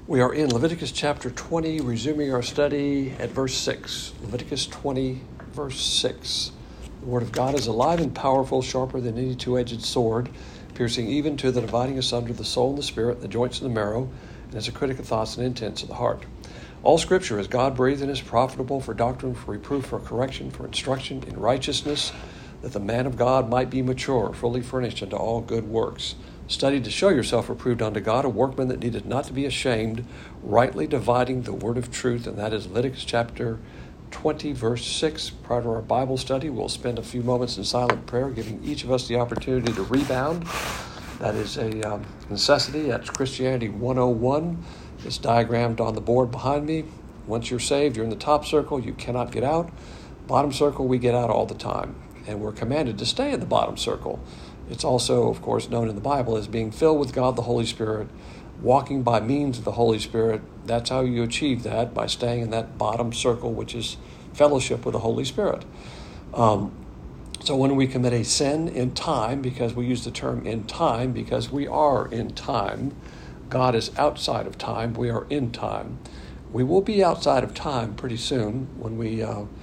We are in Leviticus chapter 20, resuming our study at verse 6. Leviticus 20, verse 6. The word of God is alive and powerful, sharper than any two-edged sword, piercing even to the dividing asunder the soul and the spirit, the joints and the marrow, and is a critic of thoughts and intents of the heart. All Scripture is God-breathed and is profitable for doctrine, for reproof, for correction, for instruction in righteousness, that the man of God might be mature, fully furnished unto all good works. Study to show yourself approved unto God, a workman that needeth not to be ashamed, rightly dividing the word of truth. And that is Leviticus chapter 20, verse 6. Prior to our Bible study, we'll spend a few moments in silent prayer, giving each of us the opportunity to rebound. That is a necessity. That's Christianity 101. It's diagrammed on the board behind me. Once you're saved, you're in the top circle. You cannot get out. Bottom circle, we get out all the time. And we're commanded to stay in the bottom circle. It's also, of course, known in the Bible as being filled with God the Holy Spirit, walking by means of the Holy Spirit. That's how you achieve that, by staying in that bottom circle, which is fellowship with the Holy Spirit. So when we commit a sin in time, because we use the term in time, because we are in time, God is outside of time, we are in time. We will be outside of time pretty soon when we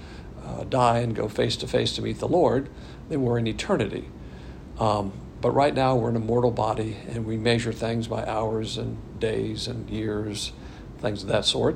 die and go face to face to meet the Lord. Then we're in eternity. But right now we're in a mortal body, and we measure things by hours and days and years, things of that sort.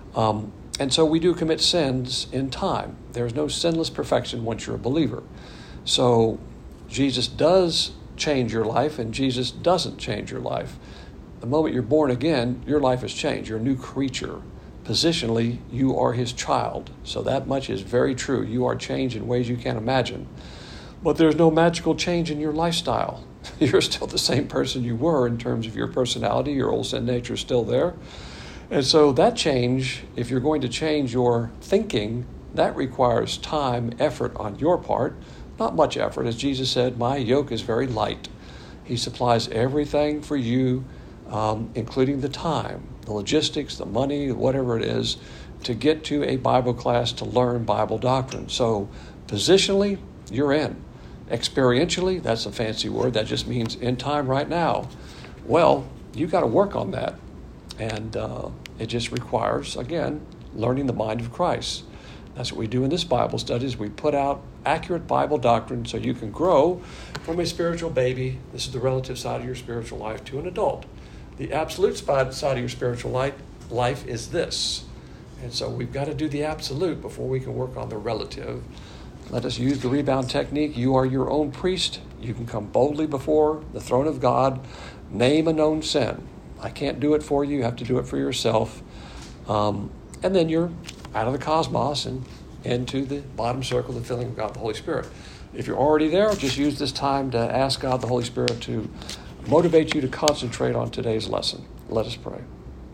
And so we do commit sins in time. There's no sinless perfection once you're a believer. So Jesus does change your life, and Jesus doesn't change your life. The moment you're born again, your life has changed. You're a new creature. Positionally, you are his child. So that much is very true. You are changed in ways you can't imagine. But there's no magical change in your lifestyle. You're still the same person you were in terms of your personality. Your old sin nature is still there. And so that change, if you're going to change your thinking, that requires time, effort on your part. Not much effort. As Jesus said, my yoke is very light. He supplies everything for you, including the time, the logistics, the money, whatever it is, to get to a Bible class to learn Bible doctrine. So positionally, you're in. Experientially, that's a fancy word. That just means in time right now. Well, you got to work on that. And it just requires, again, learning the mind of Christ. That's what we do in this Bible study, is we put out accurate Bible doctrine so you can grow from a spiritual baby, this is the relative side of your spiritual life, to an adult. The absolute side of your spiritual life is this. And so we've got to do the absolute before we can work on the relative. Let us use the rebound technique. You are your own priest. You can come boldly before the throne of God. Name a known sin. I can't do it for you. You have to do it for yourself. And then you're out of the cosmos and into the bottom circle, the filling of God the Holy Spirit. If you're already there, just use this time to ask God the Holy Spirit to motivate you to concentrate on today's lesson. Let us pray.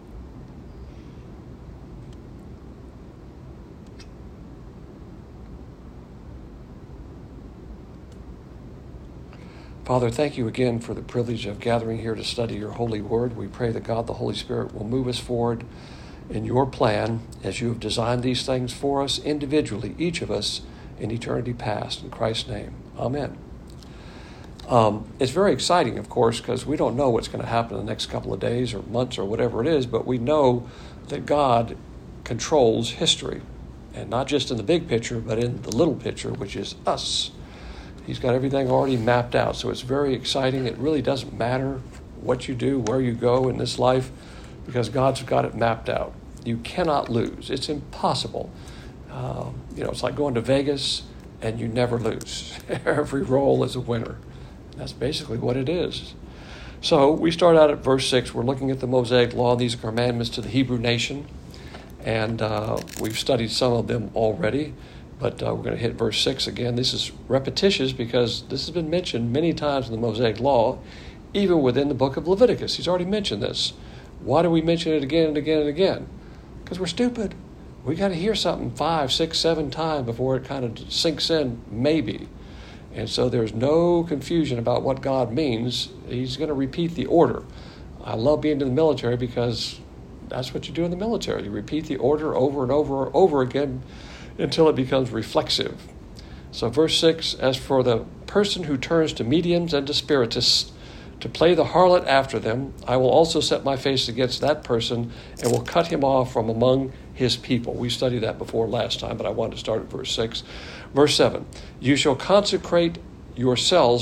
Father, thank you again for the privilege of gathering here to study your holy word. We pray that God, the Holy Spirit, will move us forward in your plan as you have designed these things for us individually, each of us in eternity past. In Christ's name, amen. It's very exciting, of course, because we don't know what's going to happen in the next couple of days or months or whatever it is, but we know that God controls history, and not just in the big picture, but in the little picture, which is us. He's got everything already mapped out, so it's very exciting. It really doesn't matter what you do, where you go in this life, because God's got it mapped out. You cannot lose. It's impossible. It's like going to Vegas and you never lose. Every roll is a winner. That's basically what it is. So we start out at verse 6. We're looking at the Mosaic Law. These are commandments to the Hebrew nation, and we've studied some of them already. But we're going to hit verse 6 again. This is repetitious because this has been mentioned many times in the Mosaic Law, even within the book of Leviticus. He's already mentioned this. Why do we mention it again and again and again? Because we're stupid. We got to hear something 5, 6, 7 times before it kind of sinks in, maybe. And so there's no confusion about what God means. He's going to repeat the order. I love being in the military because that's what you do in the military. You repeat the order over and over and over again until it becomes reflexive. So verse 6, as for the person who turns to mediums and to spiritists to play the harlot after them, I will also set my face against that person and will cut him off from among his people. We studied that before last time, but I wanted to start at verse 6. Verse 7, you shall consecrate yourselves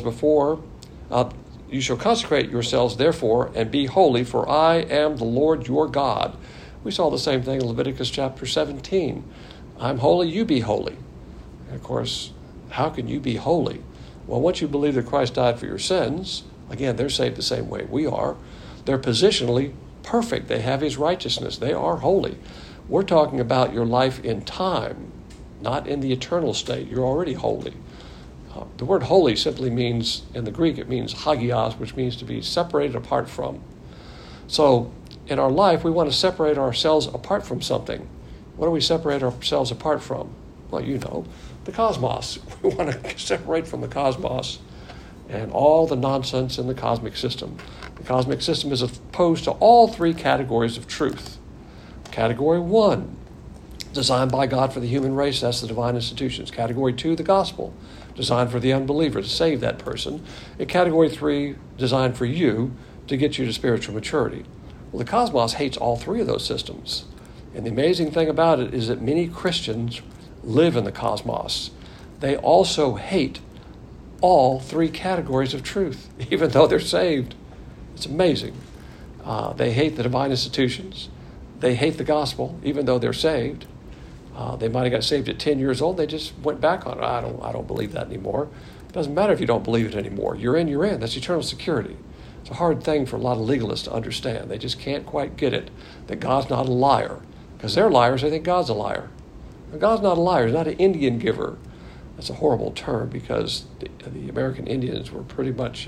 therefore, and be holy, for I am the Lord your God. We saw the same thing in Leviticus chapter 17. I'm holy, you be holy. And of course, how can you be holy? Well, once you believe that Christ died for your sins, again, they're saved the same way we are. They're positionally perfect. They have his righteousness. They are holy. We're talking about your life in time, not in the eternal state. You're already holy. The word holy simply means, in the Greek, it means hagios, which means to be separated apart from. So in our life, we want to separate ourselves apart from something. What do we separate ourselves apart from? Well, you know, the cosmos. We want to separate from the cosmos and all the nonsense in the cosmic system. The cosmic system is opposed to all three categories of truth. Category 1, designed by God for the human race, that's the divine institutions. Category 2, the gospel, designed for the unbeliever to save that person. And category 3, designed for you to get you to spiritual maturity. Well, the cosmos hates all three of those systems. And the amazing thing about it is that many Christians live in the cosmos. They also hate all three categories of truth, even though they're saved. It's amazing. They hate the divine institutions. They hate the gospel, even though they're saved. They might have got saved at 10 years old. They just went back on it. I don't believe that anymore. It doesn't matter if you don't believe it anymore. You're in, you're in. That's eternal security. It's a hard thing for a lot of legalists to understand. They just can't quite get it, that God's not a liar. Because they're liars, they think God's a liar. And God's not a liar. He's not an Indian giver. That's a horrible term because the American Indians were pretty much,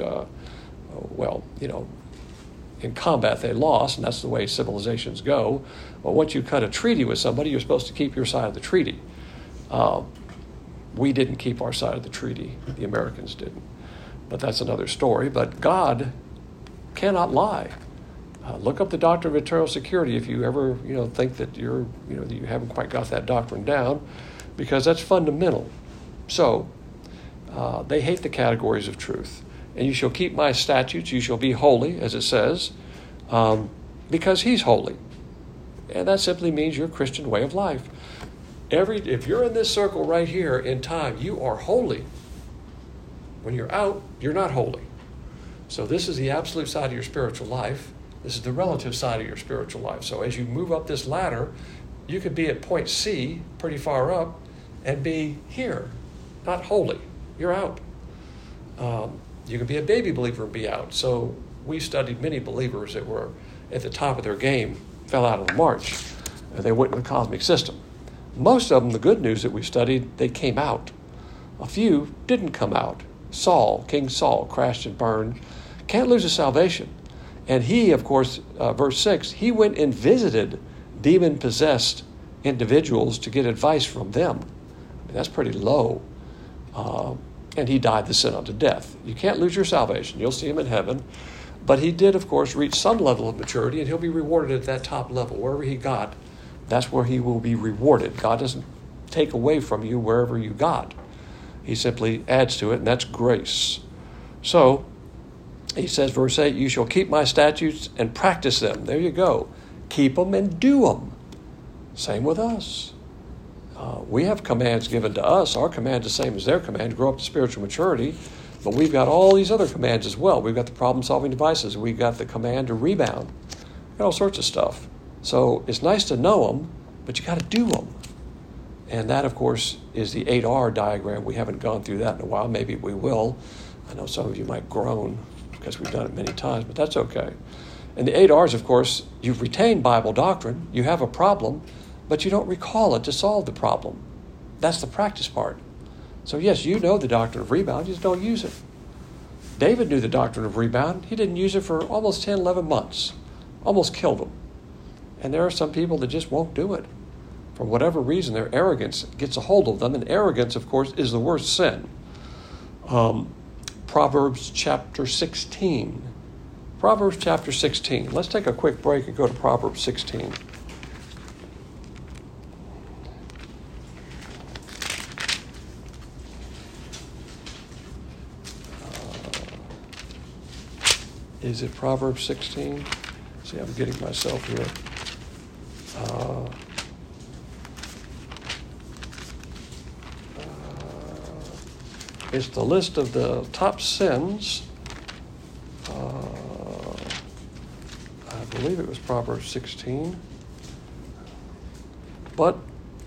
in combat they lost, and that's the way civilizations go. But once you cut a treaty with somebody, you're supposed to keep your side of the treaty. We didn't keep our side of the treaty. The Americans didn't. But that's another story. But God cannot lie. Look up the doctrine of eternal security if you ever, think that that you haven't quite got that doctrine down, because that's fundamental. So, they hate the categories of truth. And you shall keep my statutes, you shall be holy, as it says, because he's holy. And that simply means your Christian way of life. If you're in this circle right here in time, you are holy. When you're out, you're not holy. So this is the absolute side of your spiritual life. This is the relative side of your spiritual life. So as you move up this ladder, you could be at point C, pretty far up, and be here, not holy. You're out. You can be a baby believer and be out. So we studied many believers that were at the top of their game, fell out of the march, and they went in the cosmic system. Most of them, the good news that we studied, they came out. A few didn't come out. King Saul, crashed and burned. Can't lose his salvation. And he, of course, verse 6, he went and visited demon-possessed individuals to get advice from them. That's pretty low. And he died the sin unto death. You can't lose your salvation. You'll see him in heaven. But he did, of course, reach some level of maturity, and he'll be rewarded at that top level. Wherever he got, that's where he will be rewarded. God doesn't take away from you wherever you got. He simply adds to it, and that's grace. So, he says, verse 8, you shall keep my statutes and practice them. There you go. Keep them and do them. Same with us. We have commands given to us. Our command is the same as their command, to grow up to spiritual maturity. But we've got all these other commands as well. We've got the problem-solving devices. We've got the command to rebound. We've got all sorts of stuff. So it's nice to know them, but you got to do them. And that, of course, is the 8R diagram. We haven't gone through that in a while. Maybe we will. I know some of you might groan because we've done it many times, but that's okay. And the 8 R's, of course, you've retained Bible doctrine. You have a problem, but you don't recall it to solve the problem. That's the practice part. So yes, you know the doctrine of rebound, you just don't use it. David knew the doctrine of rebound. He didn't use it for almost 10, 11 months. Almost killed him. And there are some people that just won't do it. For whatever reason, their arrogance gets a hold of them. And arrogance, of course, is the worst sin. Proverbs chapter 16. Proverbs chapter 16. Let's take a quick break and go to Proverbs 16. Is it Proverbs 16? See, I'm getting myself here. It's the list of the top sins. I believe it was Proverbs 16. But,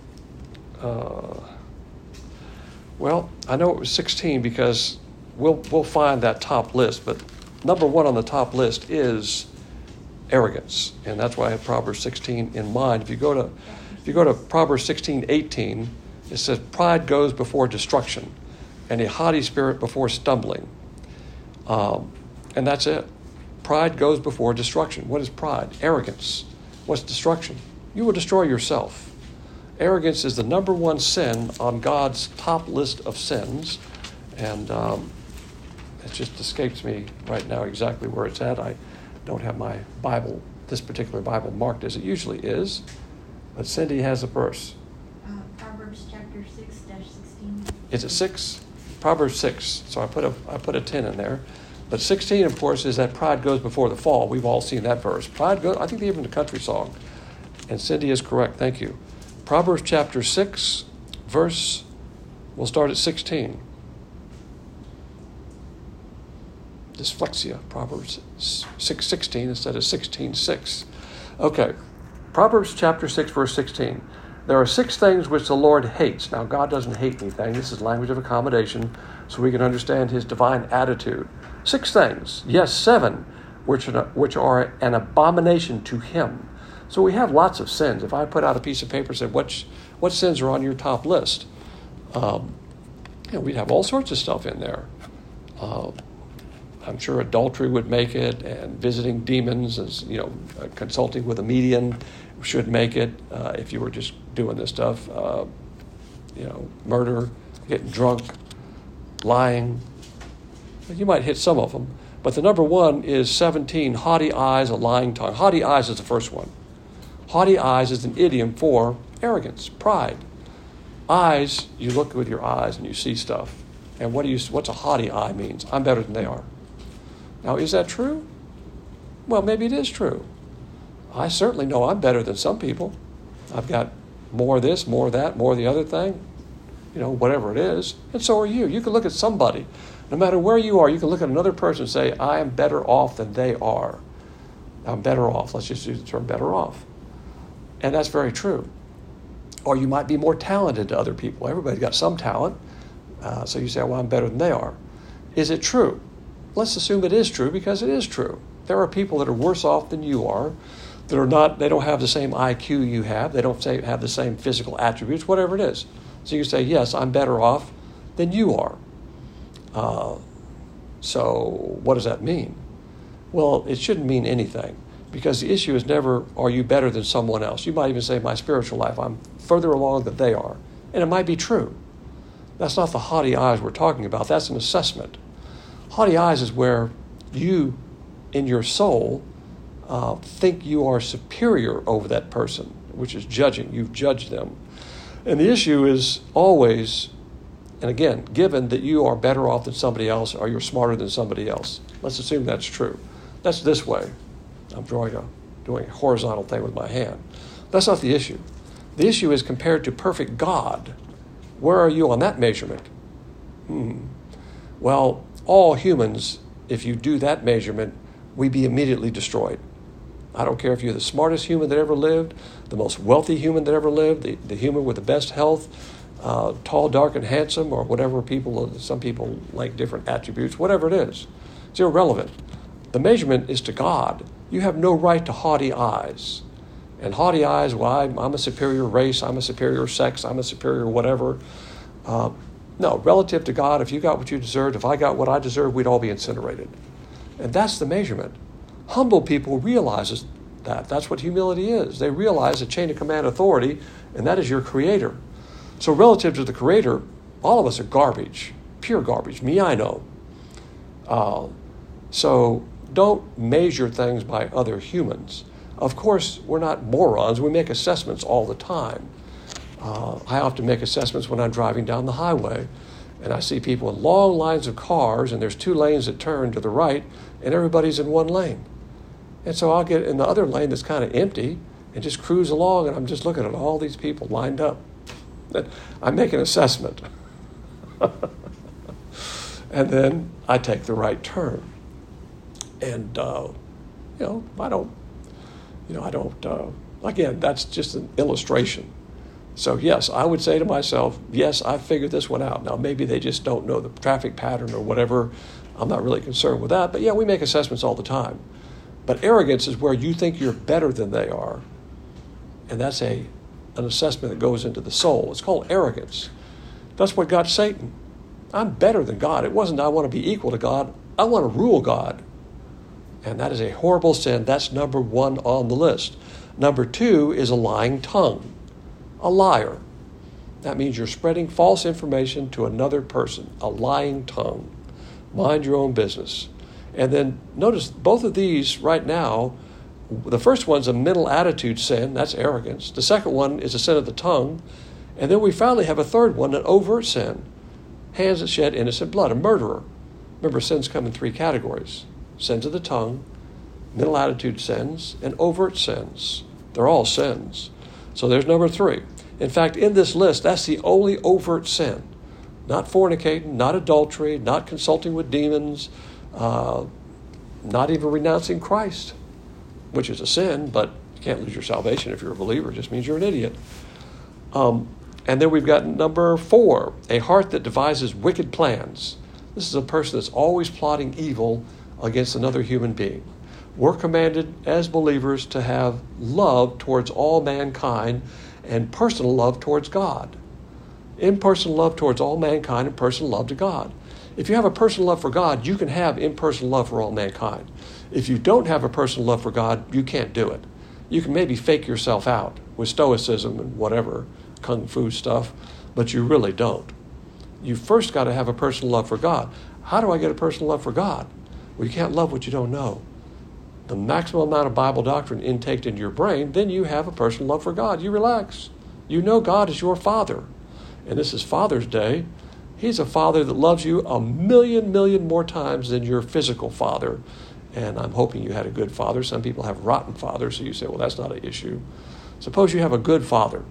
well, I know it was 16 because we'll find that top list. But number one on the top list is arrogance, and that's why I have Proverbs 16 in mind. If you go to Proverbs 16:18, it says, "Pride goes before destruction, and a haughty spirit before stumbling." And that's it. Pride goes before destruction. What is pride? Arrogance. What's destruction? You will destroy yourself. Arrogance is the number one sin on God's top list of sins, and it just escapes me right now exactly where it's at. I don't have my Bible, this particular Bible, marked as it usually is, but Cindy has a verse. Proverbs chapter 6-16. Is it 6? Proverbs 6. So I put a 10 in there. But 16, of course, is that pride goes before the fall. We've all seen that verse. Pride goes, I think even the country song. And Cindy is correct. Thank you. Proverbs chapter 6, verse, we'll start at 16. Dyslexia, Proverbs 6:16 instead of 16:6. Okay, Proverbs chapter 6, verse 16. There are 6 things which the Lord hates. Now, God doesn't hate anything. This is language of accommodation, so we can understand his divine attitude. 6 things, yes, 7, which are an abomination to him. So we have lots of sins. If I put out a piece of paper and said, what sins are on your top list? We'd have all sorts of stuff in there. I'm sure adultery would make it, and visiting demons, as consulting with a medium should make it. If you were just doing this stuff, murder, getting drunk, lying, you might hit some of them. But the number one is 17, haughty eyes, a lying tongue. Haughty eyes is the first one. Haughty eyes is an idiom for arrogance, pride. Eyes, you look with your eyes and you see stuff. And what's a haughty eye means? I'm better than they are. Now, is that true? Well, maybe it is true. I certainly know I'm better than some people. I've got more of this, more of that, more of the other thing, whatever it is. And so are you. You can look at somebody. No matter where you are, you can look at another person and say, I am better off than they are. I'm better off. Let's just use the term better off. And that's very true. Or you might be more talented to other people. Everybody's got some talent. So you say, well, I'm better than they are. Is it true? Let's assume it is true because it is true. There are people that are worse off than you are, they don't have the same IQ you have. They don't have the same physical attributes, whatever it is. So you can say, yes, I'm better off than you are. So what does that mean? Well, it shouldn't mean anything, because the issue is never, are you better than someone else? You might even say, my spiritual life, I'm further along than they are. And it might be true. That's not the haughty eyes we're talking about. That's an assessment. Haughty eyes is where you, in your soul, think you are superior over that person, which is judging. You've judged them. And the issue is always, and again, given that you are better off than somebody else or you're smarter than somebody else. Let's assume that's true. That's this way. I'm doing a horizontal thing with my hand. That's not the issue. The issue is compared to perfect God. Where are you on that measurement? Well, all humans, if you do that measurement, we'd be immediately destroyed. I don't care if you're the smartest human that ever lived, the most wealthy human that ever lived, the human with the best health, tall, dark, and handsome, or whatever some people like different attributes, whatever it is. It's irrelevant. The measurement is to God. You have no right to haughty eyes. And haughty eyes, well, I'm a superior race, I'm a superior sex, I'm a superior whatever. No, relative to God, if you got what you deserved, if I got what I deserved, we'd all be incinerated. And that's the measurement. Humble people realize that. That's what humility is. They realize a chain of command authority, and that is your Creator. So relative to the Creator, all of us are garbage, pure garbage. Me, I know. So don't measure things by other humans. Of course, we're not morons. We make assessments all the time. I often make assessments when I'm driving down the highway, And I see people in long lines of cars, and there's 2 lanes that turn to the right, and everybody's in one lane. And so I'll get in the other lane that's kind of empty and just cruise along, and I'm just looking at all these people lined up. I make an assessment. And then I take the right turn. And, again, that's just an illustration. So, yes, I would say to myself, yes, I figured this one out. Now, maybe they just don't know the traffic pattern or whatever. I'm not really concerned with that. But, yeah, we make assessments all the time. But arrogance is where you think you're better than they are. And that's an assessment that goes into the soul. It's called arrogance. That's what got Satan. I'm better than God. It wasn't I want to be equal to God. I want to rule God. And that is a horrible sin. That's number 1 on the list. Number 2 is a lying tongue. A liar. That means you're spreading false information to another person. A lying tongue. Mind your own business. And then notice both of these right now, the first one's a mental attitude sin. That's arrogance. The second one is a sin of the tongue. And then we finally have a third one, an overt sin. Hands that shed innocent blood. A murderer. Remember, sins come in 3 categories. Sins of the tongue, mental attitude sins, and overt sins. They're all sins. So there's number 3. In fact, in this list, that's the only overt sin. Not fornicating, not adultery, not consulting with demons, not even renouncing Christ, which is a sin, but you can't lose your salvation if you're a believer. It just means you're an idiot. And then we've got number 4, a heart that devises wicked plans. This is a person that's always plotting evil against another human being. We're commanded as believers to have love towards all mankind and personal love towards God. Impersonal love towards all mankind and personal love to God. If you have a personal love for God, you can have impersonal love for all mankind. If you don't have a personal love for God, you can't do it. You can maybe fake yourself out with stoicism and whatever, kung fu stuff, but you really don't. You first got to have a personal love for God. How do I get a personal love for God? Well, you can't love what you don't know. The maximum amount of Bible doctrine intaked into your brain, then you have a personal love for God. You relax. You know God is your Father. And this is Father's Day. He's a Father that loves you a million more times than your physical father. And I'm hoping you had a good father. Some people have rotten fathers, so you say, well, that's not an issue. Suppose you have a good father.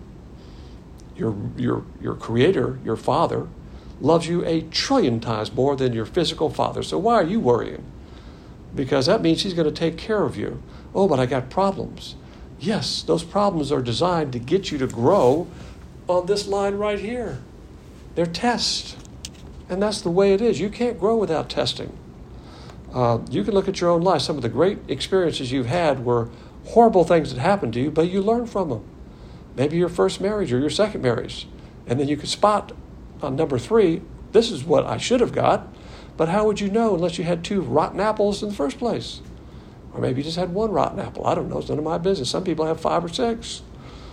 Your Creator, your Father, loves you 1 trillion times more than your physical father. So why are you worrying? Because that means He's going to take care of you. Oh, but I got problems. Yes, those problems are designed to get you to grow on this line right here. They're tests. And that's the way it is. You can't grow without testing. You can look at your own life. Some of the great experiences you've had were horrible things that happened to you, but you learn from them. Maybe your first marriage or your second marriage. And then you can spot on number 3, this is what I should have got, but how would you know unless you had 2 rotten apples in the first place? Or maybe you just had 1 rotten apple. I don't know. It's none of my business. Some people have 5 or 6.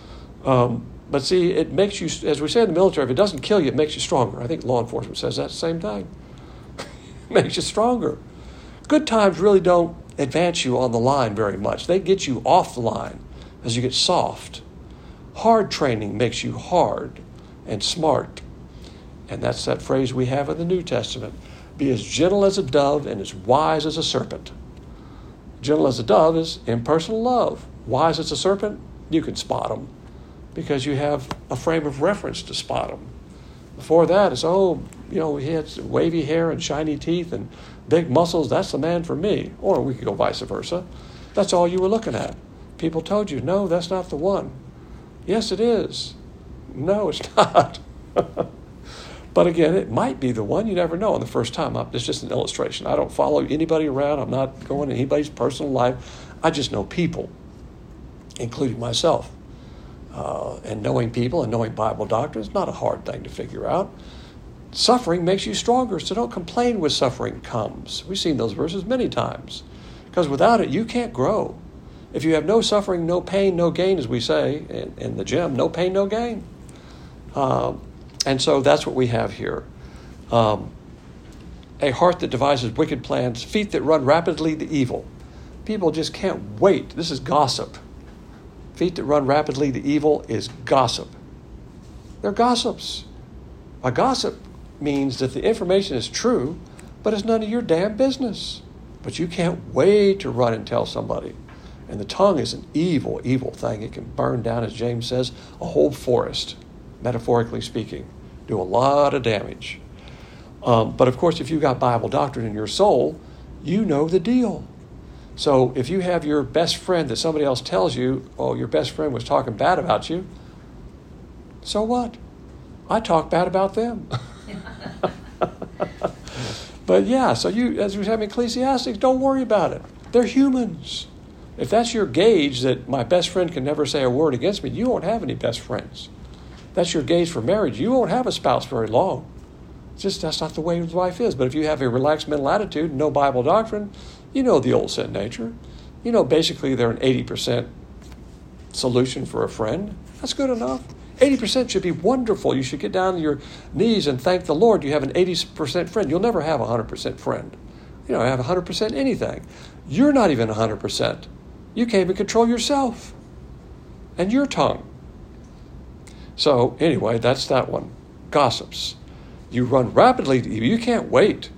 But see, it makes you, as we say in the military, if it doesn't kill you, it makes you stronger. I think law enforcement says that same thing. It makes you stronger. Good times really don't advance you on the line very much. They get you off the line as you get soft. Hard training makes you hard and smart. And that's that phrase we have in the New Testament. Be as gentle as a dove and as wise as a serpent. Gentle as a dove is impersonal love. Wise as a serpent, you can spot them because you have a frame of reference to spot them. Before that, it's, he had wavy hair and shiny teeth and big muscles. That's the man for me. Or we could go vice versa. That's all you were looking at. People told you, no, that's not the one. Yes, it is. No, it's not. But again, it might be the one. You never know on the first time. It's just an illustration. I don't follow anybody around. I'm not going in anybody's personal life. I just know people, including myself. And knowing people and knowing Bible doctrine is not a hard thing to figure out. Suffering makes you stronger, so don't complain when suffering comes. We've seen those verses many times. Because without it, you can't grow. If you have no suffering, no pain, no gain, as we say in the gym, no pain, no gain. And so that's what we have here. A heart that devises wicked plans, feet that run rapidly to evil. People just can't wait. This is gossip. Feet that run rapidly to evil is gossip. They're gossips. A gossip means that the information is true, but it's none of your damn business. But you can't wait to run and tell somebody. And the tongue is an evil, evil thing. It can burn down, as James says, a whole forest, metaphorically speaking, do a lot of damage. But of course, if you've got Bible doctrine in your soul, you know the deal. So if you have your best friend that somebody else tells you, oh, your best friend was talking bad about you, so what? I talk bad about them. But yeah, so you, as we have in Ecclesiastes, don't worry about it. They're humans. If that's your gauge that my best friend can never say a word against me, you won't have any best friends. That's your gauge for marriage. You won't have a spouse very long. It's just that's not the way life is. But if you have a relaxed mental attitude, no Bible doctrine, you know the old sin nature. You know basically they're an 80% solution for a friend. That's good enough. 80% should be wonderful. You should get down on your knees and thank the Lord you have an 80% friend. You'll never have a 100% friend. You know, have 100% anything. You're not even 100%. You can't even control yourself and your tongue. So anyway, that's that one. Gossips. You run rapidly to evil. You can't wait.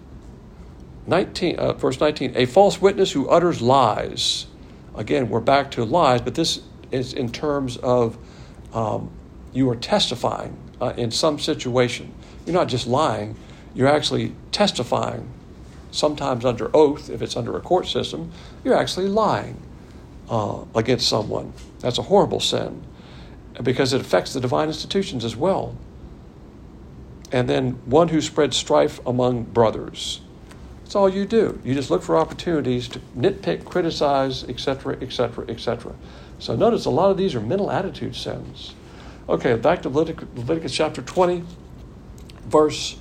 Verse 19, a false witness who utters lies. Again, we're back to lies, but this is in terms of you are testifying in some situation. You're not just lying. You're actually testifying, sometimes under oath, if it's under a court system. You're actually lying against someone. That's a horrible sin because it affects the divine institutions as well. And then one who spreads strife among brothers. That's all you do. You just look for opportunities to nitpick, criticize, etc., etc., etc. So notice a lot of these are mental attitude sins. Okay, back to Leviticus chapter 20, verse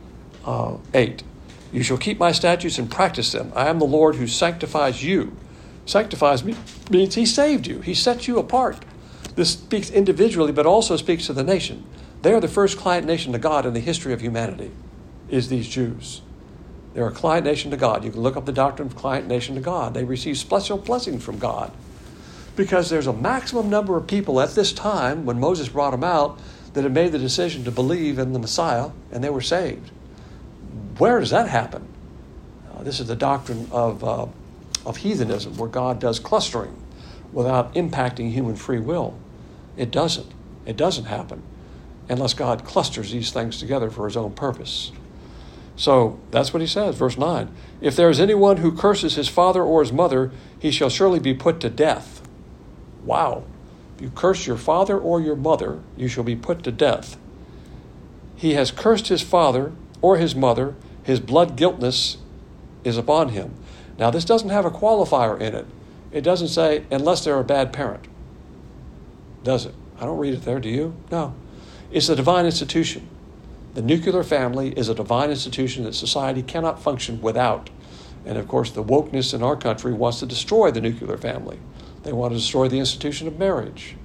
8. You shall keep my statutes and practice them. I am the Lord who sanctifies you. Sanctifies means he saved you. He set you apart. This speaks individually, but also speaks to the nation. They are the first client nation to God in the history of humanity, is these Jews. They're a client nation to God. You can look up the doctrine of client nation to God. They receive special blessings from God because there's a maximum number of people at this time when Moses brought them out that had made the decision to believe in the Messiah and they were saved. Where does that happen? This is the doctrine of heathenism, where God does clustering without impacting human free will. It doesn't. It doesn't happen unless God clusters these things together for his own purpose. So that's what he says, verse 9. If there is anyone who curses his father or his mother, he shall surely be put to death. Wow. If you curse your father or your mother, you shall be put to death. He has cursed his father or his mother, his blood guiltness is upon him. Now, this doesn't have a qualifier in it. It doesn't say, unless they're a bad parent. Does it? I don't read it there, do you? No. It's a divine institution. The nuclear family is a divine institution that society cannot function without. And of course, the wokeness in our country wants to destroy the nuclear family. They want to destroy the institution of marriage.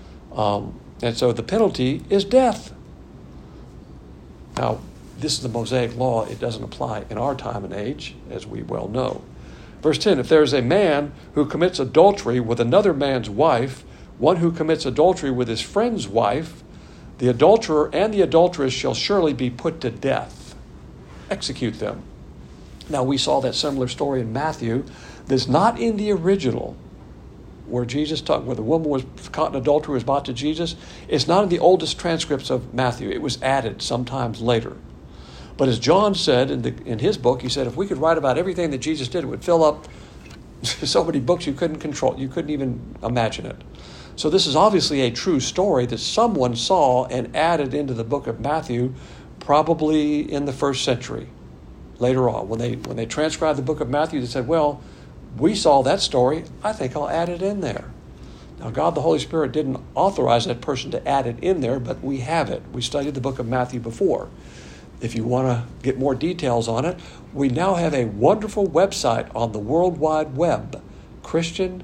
And so the penalty is death. Now, this is the Mosaic law. It doesn't apply in our time and age, as we well know. Verse 10, if there is a man who commits adultery with another man's wife, one who commits adultery with his friend's wife, the adulterer and the adulteress shall surely be put to death. Execute them. Now, we saw that similar story in Matthew that's not in the original, where Jesus talked, where the woman was caught in adultery, was brought to Jesus. It's not in the oldest transcripts of Matthew. It was added sometimes later. But as John said in his book, he said, if we could write about everything that Jesus did, it would fill up so many books you couldn't control. You couldn't even imagine it. So this is obviously a true story that someone saw and added into the book of Matthew, probably in the 1st century. Later on, when they transcribed the book of Matthew, they said, well, we saw that story. I think I'll add it in there. Now, God the Holy Spirit didn't authorize that person to add it in there, but we have it. We studied the book of Matthew before. If you want to get more details on it, we now have a wonderful website on the World Wide Web, Christian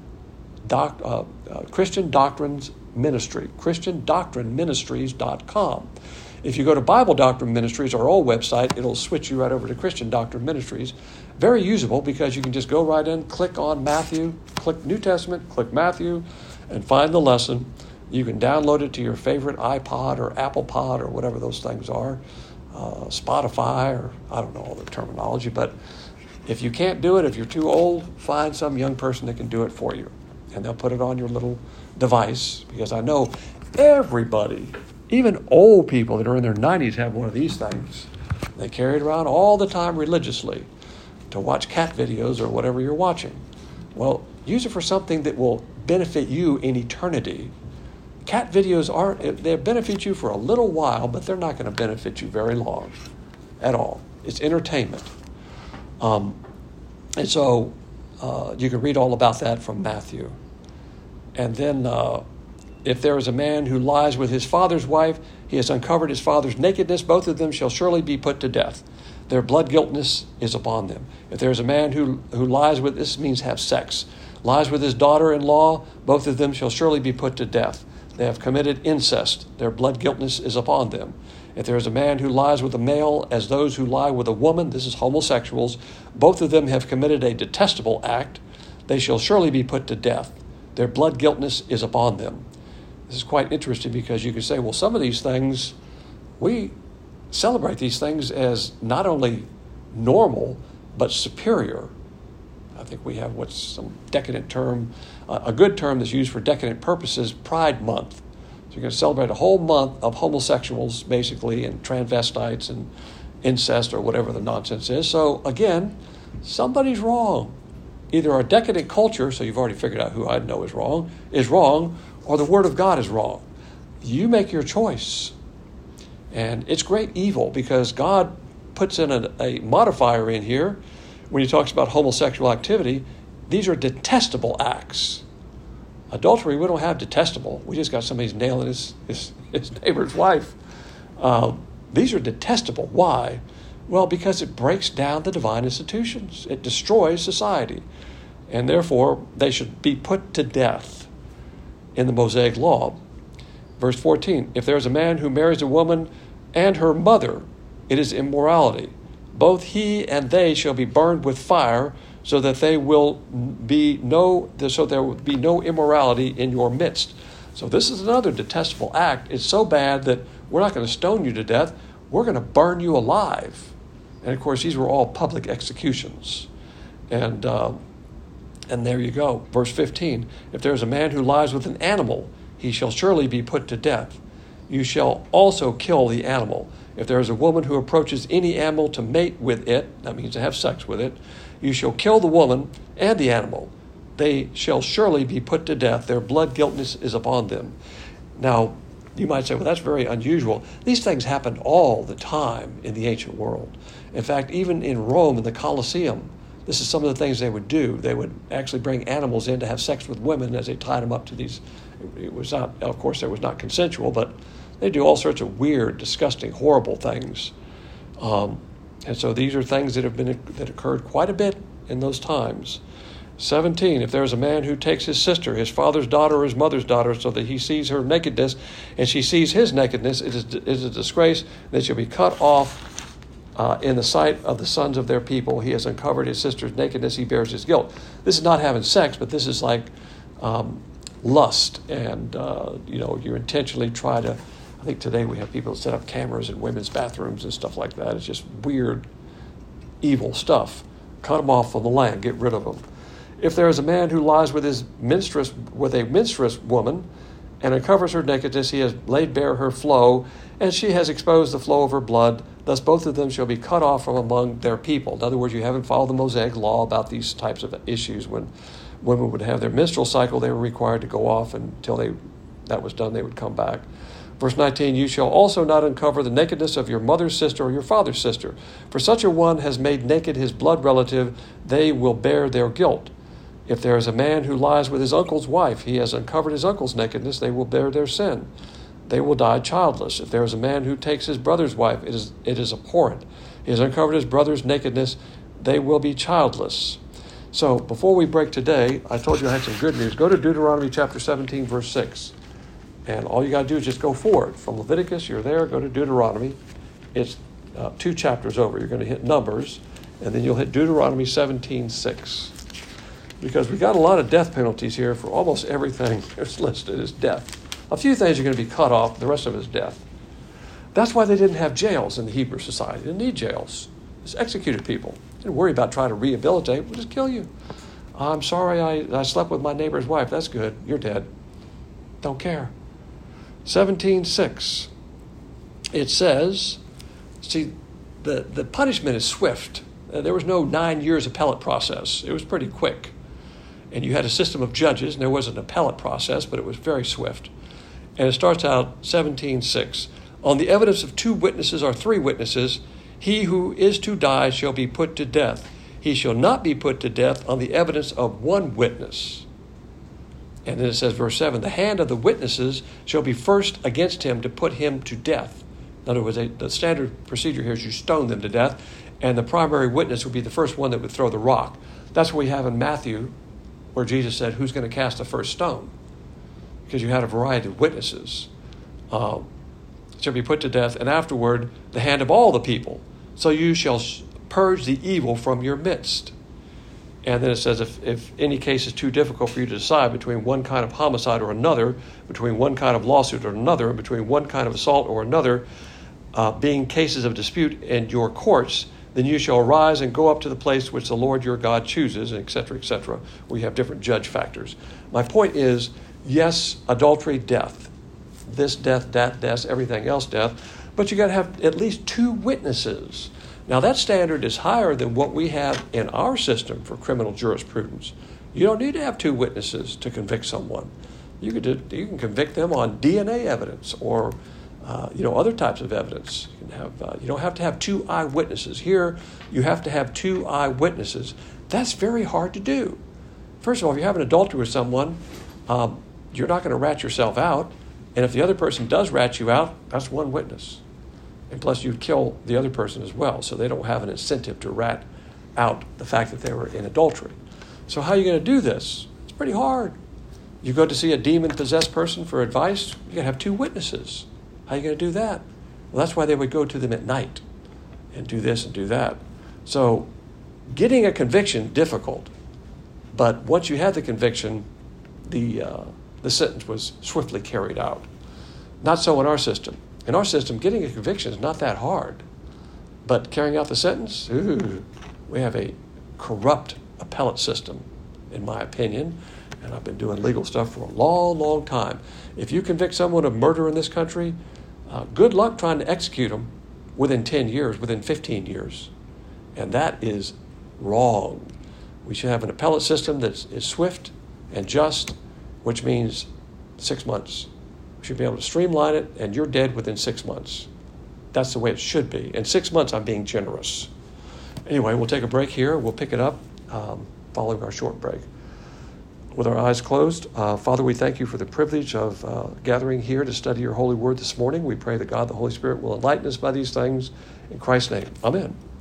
Doctrines Ministry, ChristianDoctrineMinistries.com. If you go to Bible Doctrine Ministries, our old website, it'll switch you right over to Christian Doctrine Ministries. Very usable because you can just go right in, click on Matthew, click New Testament, click Matthew, and find the lesson. You can download it to your favorite iPod or Apple Pod or whatever those things are. Spotify, or I don't know all the terminology, but if you can't do it, if you're too old, find some young person that can do it for you. And they'll put it on your little device, because I know everybody, even old people that are in their 90s, have one of these things. They carry it around all the time religiously to watch cat videos or whatever you're watching. Well, use it for something that will benefit you in eternity. Cat videos they benefit you for a little while, but they're not going to benefit you very long at all. It's entertainment. And so you can read all about that from Matthew. And then if there is a man who lies with his father's wife, he has uncovered his father's nakedness. Both of them shall surely be put to death. Their blood guiltness is upon them. If there is a man who lies with, this means have sex, lies with his daughter-in-law, both of them shall surely be put to death. They have committed incest. Their blood guiltness is upon them. If there is a man who lies with a male as those who lie with a woman, this is homosexuals, both of them have committed a detestable act. They shall surely be put to death. Their blood guiltness is upon them. This is quite interesting, because you can say, well, some of these things, we celebrate these things as not only normal, but superior. I think we have what's some decadent term, a good term that's used for decadent purposes, Pride Month. So you're going to celebrate a whole month of homosexuals, basically, and transvestites and incest or whatever the nonsense is. So again, somebody's wrong. Either our decadent culture, so you've already figured out who I know is wrong, or the Word of God is wrong. You make your choice. And it's great evil, because God puts in a modifier in here when he talks about homosexual activity. These are detestable acts. Adultery, we don't have detestable. We just got somebody's nailing his neighbor's wife. These are detestable. Why? Well, because it breaks down the divine institutions. It destroys society. And therefore, they should be put to death in the Mosaic Law. Verse 14, if there is a man who marries a woman and her mother, it is immorality. Both he and they shall be burned with fire, so that there will be no immorality in your midst. So this is another detestable act. It's so bad that we're not going to stone you to death. We're going to burn you alive. And of course, these were all public executions. And there you go. Verse 15, if there is a man who lies with an animal, he shall surely be put to death. You shall also kill the animal. If there is a woman who approaches any animal to mate with it, that means to have sex with it, you shall kill the woman and the animal. They shall surely be put to death. Their blood guiltness is upon them. Now, you might say, well, that's very unusual. These things happened all the time in the ancient world. In fact, even in Rome, in the Colosseum, this is some of the things they would do. They would actually bring animals in to have sex with women as they tied them up to these. It was not, of course, it was not consensual, but they do all sorts of weird, disgusting, horrible things. And so these are things that occurred quite a bit in those times. 17, if there is a man who takes his sister, his father's daughter or his mother's daughter, so that he sees her nakedness and she sees his nakedness, it is a disgrace. They shall be cut off in the sight of the sons of their people. He has uncovered his sister's nakedness. He bears his guilt. This is not having sex, but this is like lust. And, you intentionally try to, I think today we have people set up cameras in women's bathrooms and stuff like that. It's just weird, evil stuff. Cut them off from the land. Get rid of them. If there is a man who lies with a menstruous woman and uncovers her nakedness, he has laid bare her flow, and she has exposed the flow of her blood. Thus both of them shall be cut off from among their people. In other words, you haven't followed the Mosaic law about these types of issues. When women would have their menstrual cycle, they were required to go off, and until that was done, they would come back. Verse 19, you shall also not uncover the nakedness of your mother's sister or your father's sister. For such a one has made naked his blood relative, they will bear their guilt. If there is a man who lies with his uncle's wife, he has uncovered his uncle's nakedness, they will bear their sin. They will die childless. If there is a man who takes his brother's wife, it is abhorrent. He has uncovered his brother's nakedness, they will be childless. So before we break today, I told you I had some good news. Go to Deuteronomy chapter 17, verse 6. And all you got to do is just go forward. From Leviticus, you're there, go to Deuteronomy. It's 2 chapters over. You're going to hit Numbers, and then you'll hit Deuteronomy 17:6. Because we got a lot of death penalties here for almost everything that's listed as death. A few things are going to be cut off, the rest of it is death. That's why they didn't have jails in the Hebrew society. They didn't need jails. Just executed people. They didn't worry about trying to rehabilitate. We'll just kill you. I'm sorry I slept with my neighbor's wife. That's good. You're dead. Don't care. 17:6. It says, see, the punishment is swift. There was no 9 years appellate process. It was pretty quick. And you had a system of judges, and there was an appellate process, but it was very swift. And it starts out 17:6. On the evidence of 2 witnesses or 3 witnesses, he who is to die shall be put to death. He shall not be put to death on the evidence of 1 witness. And then it says, verse 7, the hand of the witnesses shall be first against him to put him to death. In other words, the standard procedure here is you stone them to death, and the primary witness would be the first one that would throw the rock. That's what we have in Matthew, where Jesus said, who's going to cast the first stone? Because you had a variety of witnesses. Shall be put to death, and afterward the hand of all the people. So you shall purge the evil from your midst. And then it says, if any case is too difficult for you to decide between one kind of homicide or another, between one kind of lawsuit or another, and between one kind of assault or another, being cases of dispute in your courts, then you shall arise and go up to the place which the Lord your God chooses, etc., etc., where you have different judge factors. My point is, yes, adultery, death. This death, that death, everything else death. But you got to have at least 2 witnesses. Now that standard is higher than what we have in our system for criminal jurisprudence. You don't need to have 2 witnesses to convict someone. You can convict them on DNA evidence or other types of evidence. You don't have to have 2 eyewitnesses. Here, you have to have 2 eyewitnesses. That's very hard to do. First of all, if you're having adultery with someone, you're not going to rat yourself out. And if the other person does rat you out, that's 1 witness. And plus, you'd kill the other person as well, so they don't have an incentive to rat out the fact that they were in adultery. So how are you going to do this? It's pretty hard. You go to see a demon-possessed person for advice, you got to have 2 witnesses. How are you going to do that? Well, that's why they would go to them at night and do this and do that. So getting a conviction, difficult. But once you had the conviction, the sentence was swiftly carried out. Not so in our system. In our system, getting a conviction is not that hard. But carrying out the sentence, we have a corrupt appellate system, in my opinion. And I've been doing legal stuff for a long, long time. If you convict someone of murder in this country, good luck trying to execute them within 10 years, within 15 years. And that is wrong. We should have an appellate system that is swift and just, which means 6 months. We should be able to streamline it, and you're dead within 6 months. That's the way it should be. In 6 months, I'm being generous. Anyway, we'll take a break here. We'll pick it up following our short break. With our eyes closed, Father, we thank you for the privilege of gathering here to study your holy word this morning. We pray that God, the Holy Spirit, will enlighten us by these things. In Christ's name, amen.